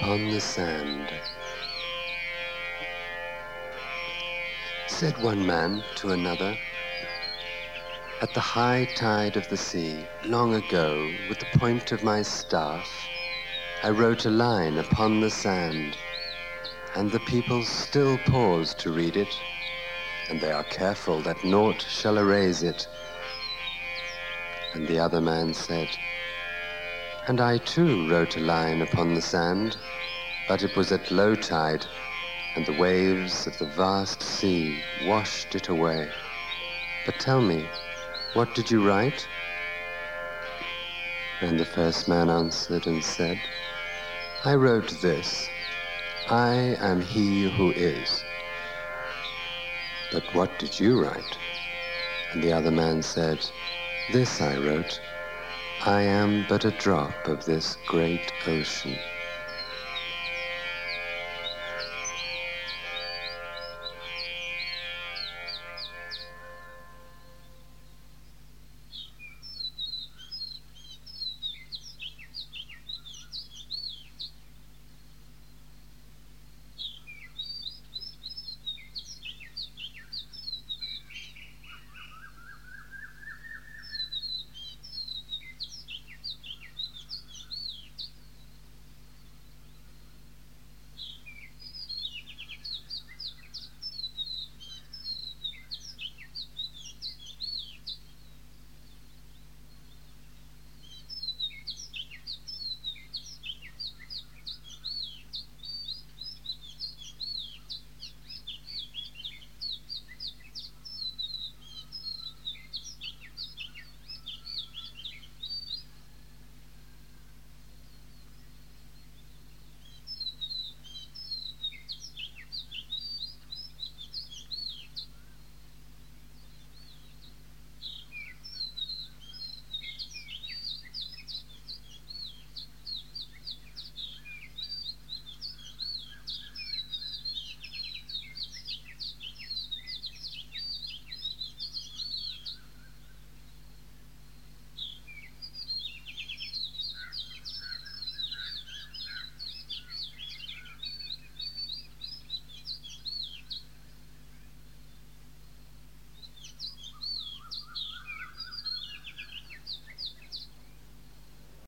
upon the sand. Said one man to another, at the high tide of the sea, long ago, with the point of my staff, I wrote a line upon the sand, and the people still pause to read it, and they are careful that naught shall erase it. And the other man said, and I too wrote a line upon the sand, but it was at low tide, and the waves of the vast sea washed it away. But tell me, what did you write? And the first man answered and said, I wrote this, I am he who is. But what did you write? And the other man said, this I wrote, I am but a drop of this great ocean.